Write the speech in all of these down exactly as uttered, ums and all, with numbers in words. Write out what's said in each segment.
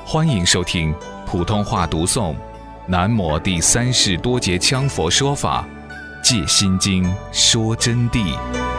欢迎收听普通话读诵南摩第三世多杰羌佛说法戒心经说真谛。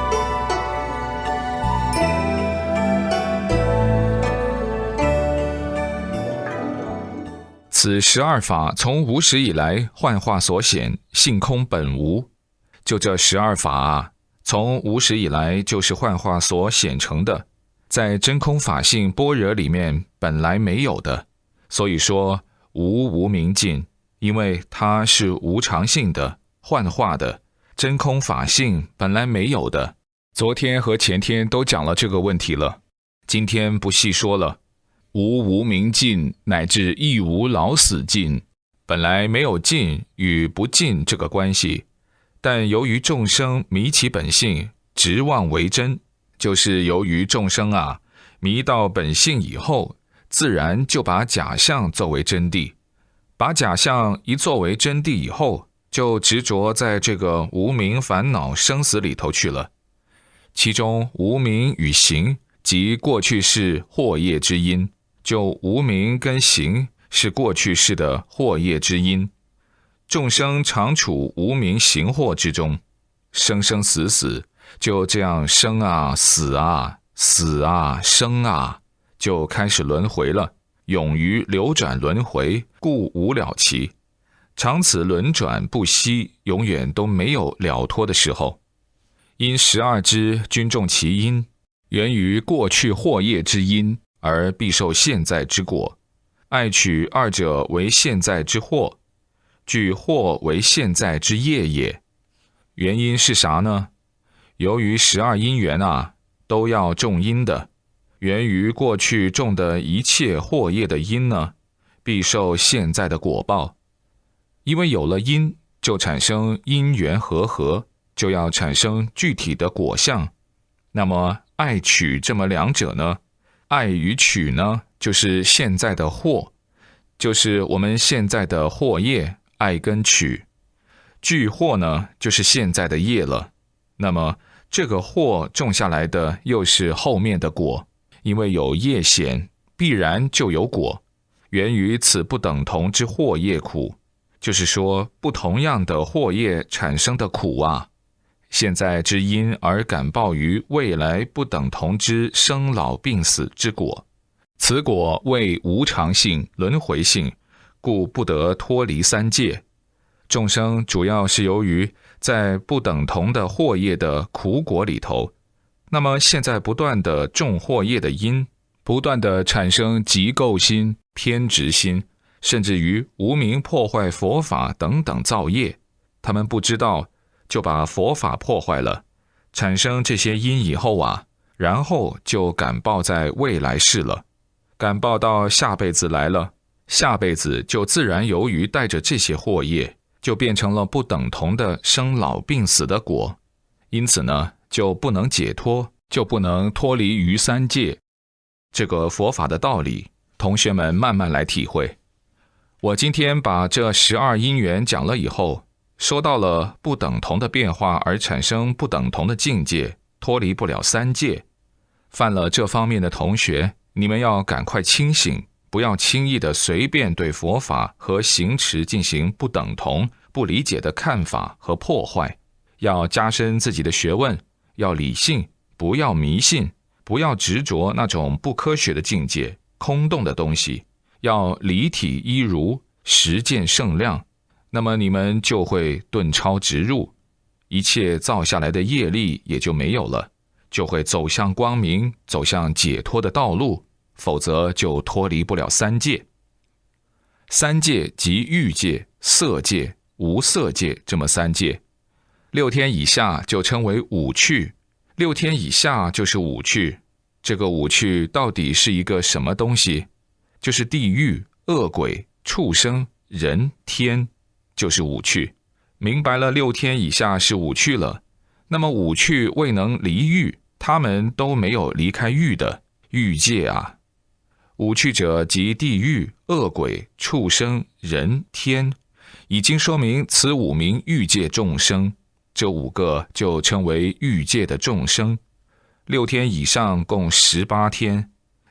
此十二法从无始以来幻化所显，性空本无。就这十二法啊，从无始以来就是幻化所显成的，在真空法性般若里面本来没有的，所以说无无明尽，因为它是无常性的、幻化的，真空法性本来没有的。昨天和前天都讲了这个问题了，今天不细说了。无无明尽，乃至亦无老死尽，本来没有尽与不尽这个关系，但由于众生迷其本性，执妄为真，就是由于众生啊迷到本性以后，自然就把假象作为真谛，把假象一作为真谛以后，就执着在这个无明烦恼生死里头去了。其中无明与行即过去世惑业之因，就无明跟行是过去世的惑业之因，众生常处无明行惑之中，生生死死，就这样生啊死啊死啊生啊，就开始轮回了，勇于流转轮回，故无了期。常此轮转不息，永远都没有了脱的时候。因十二支均重其因，源于过去惑业之因，而必受现在之果，爱取二者为现在之惑，具惑为现在之业也。原因是啥呢？由于十二因缘啊，都要种因的，源于过去种的一切惑业的因呢，必受现在的果报。因为有了因，就产生因缘和合，就要产生具体的果相。那么爱取这么两者呢？爱与取呢，就是现在的惑，就是我们现在的惑业，爱跟取。具惑呢，就是现在的业了。那么这个惑种下来的又是后面的果，因为有业显，必然就有果，源于此不等同之惑业苦，就是说不同样的惑业产生的苦啊，现在之因而感报于未来不等同之生老病死之果，此果为无常性、轮回性，故不得脱离三界。众生主要是由于在不等同的惑业的苦果里头，那么现在不断的种惑业的因，不断的产生极构心、偏执心，甚至于无明破坏佛法等等造业，他们不知道，就把佛法破坏了，产生这些因以后啊，然后就感报在未来世了，感报到下辈子来了，下辈子就自然由于带着这些惑业，就变成了不等同的生老病死的果，因此呢，就不能解脱，就不能脱离于三界。这个佛法的道理，同学们慢慢来体会。我今天把这十二因缘讲了以后，说到了不等同的变化而产生不等同的境界，脱离不了三界。犯了这方面的同学，你们要赶快清醒，不要轻易的随便对佛法和行持进行不等同、不理解的看法和破坏，要加深自己的学问，要理性，不要迷信，不要执着那种不科学的境界、空洞的东西，要离体依如，实践圣量，那么你们就会顿超直入，一切造下来的业力也就没有了，就会走向光明，走向解脱的道路，否则就脱离不了三界。三界即欲界、色界、无色界这么三界。六天以下就称为五趣，六天以下就是五趣。这个五趣到底是一个什么东西？就是地狱、恶鬼、畜生、人、天，就是五趣。明白了六天以下是五趣了，那么五趣未能离欲，他们都没有离开欲的欲界啊。五趣者即地狱、恶鬼、畜生、人、天，已经说明此五名欲界众生，这五个就称为欲界的众生。六天以上共十八天，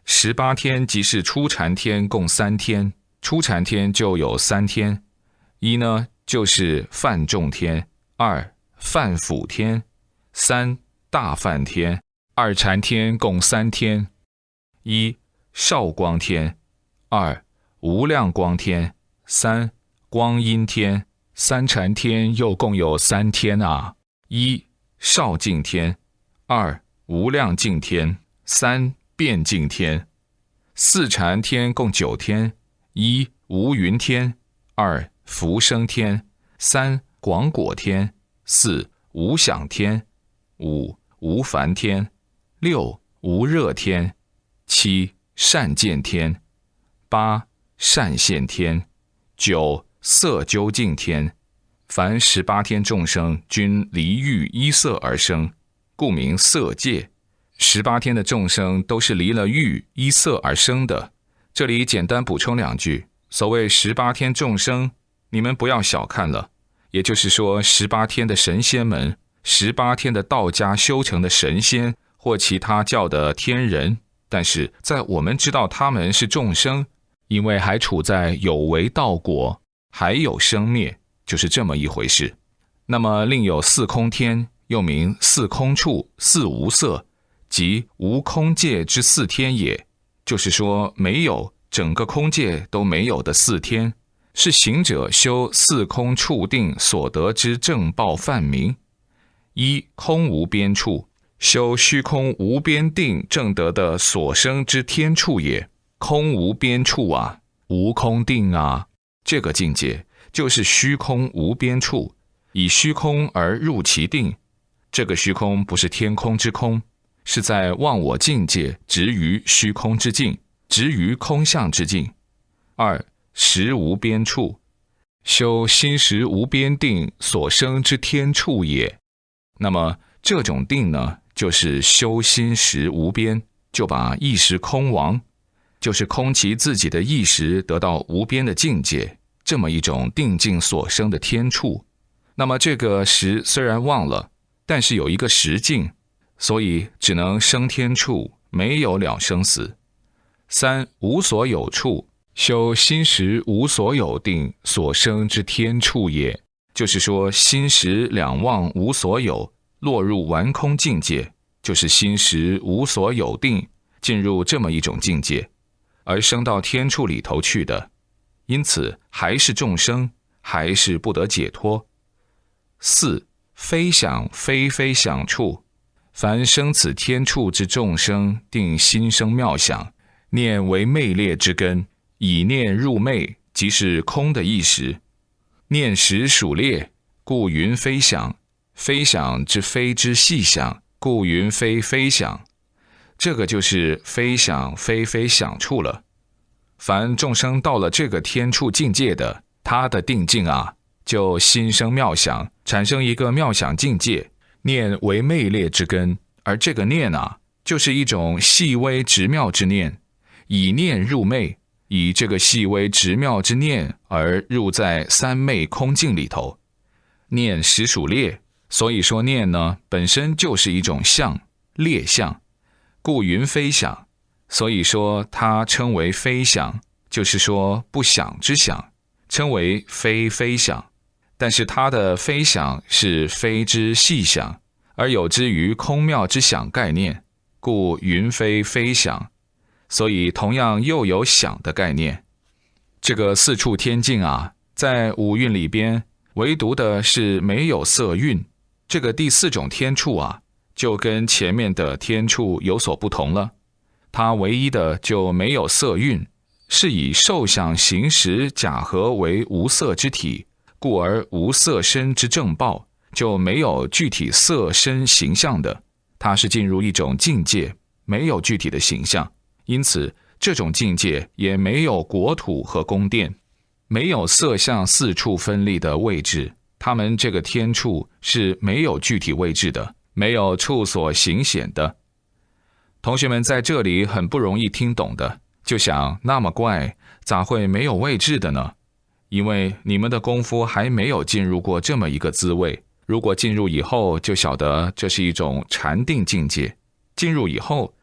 十八天即是初禅天共三天，初禅天就有三天，一呢就是梵众天，二梵辅天，三大梵天。二禅天共三天，一少光天，二无量光天，三光阴天。三禅天又共有三天啊，一少净天，二无量净天，三遍净天。四禅天共九天，一无云天，二福生天，三广果天，四无想天，五无烦天，六无热天，七善见天，八善现天，九色究竟天。凡十八天众生均离欲依色而生，故名色界。十八天的众生都是离了欲依色而生的。这里简单补充两句，所谓十八天众生，你们不要小看了，也就是说十八天的神仙们，十八天的道家修成的神仙或其他教的天人，但是在我们知道他们是众生，因为还处在有为道果，还有生灭，就是这么一回事。那么另有四空天，又名四空处、四无色，即无空界之四天也，就是说没有，整个空界都没有的四天，是行者修四空处定所得之正报梵名。一空无边处，修虚空无边定正得的所生之天处也。空无边处啊，无空定啊，这个境界就是虚空无边处，以虚空而入其定。这个虚空不是天空之空，是在忘我境界，执于虚空之境，执于空相之境。二识无边处，修心识无边定所生之天处也。那么这种定呢，就是修心识无边，就把意识空亡，就是空其自己的意识，得到无边的境界，这么一种定境所生的天处。那么这个识虽然忘了，但是有一个识境，所以只能生天处，没有了生死。三无所有处，修心识无所有定所生之天处也，就是说心识两忘无所有，落入完空境界，就是心识无所有定，进入这么一种境界，而升到天处里头去的，因此还是众生，还是不得解脱。四非想非非想处，凡生此天处之众生，定心生妙想，念为昧劣之根，以念入昧，即是空的意识。念识属劣，故云非想，非想之非之细想，故云非非想。这个就是非想非非想处了。凡众生到了这个天处境界的，他的定境啊，就心生妙想，产生一个妙想境界，念为昧劣之根，而这个念啊，就是一种细微直妙之念，以念入昧，以这个细微直妙之念而入在三昧空境里头。念实属劣，所以说念呢，本身就是一种相，劣相，故云非想，所以说它称为非想，就是说不想之想，称为非非想。但是它的非想是非之细想，而有之于空妙之想概念，故云非非想，所以同样又有想的概念。这个四处天境啊，在五蕴里边，唯独的是没有色蕴，这个第四种天处啊，就跟前面的天处有所不同了。它唯一的就没有色蕴，是以受想行识假合为无色之体，故而无色身之正报，就没有具体色身形象的，它是进入一种境界，没有具体的形象，因此这种境界也没有国土和宫殿，没有色相四处分立的位置，他们这个天处是没有具体位置的，没有处所形显的。同学们在这里很不容易听懂的，就想那么怪，咋会没有位置的呢？因为你们的功夫还没有进入过这么一个滋味，如果进入以后，就晓得这是一种禅定境界，进入以后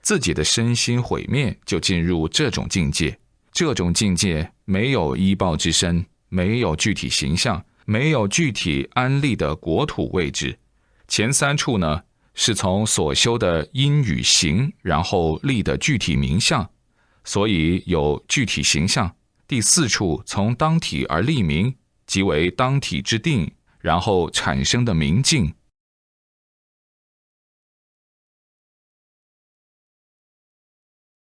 自己的身心毁灭，就进入这种境界。这种境界没有依报之身，没有具体形象，没有具体安立的国土位置。前三处呢，是从所修的因与行，然后立的具体名相，所以有具体形象。第四处从当体而立名，即为当体之定，然后产生的明镜，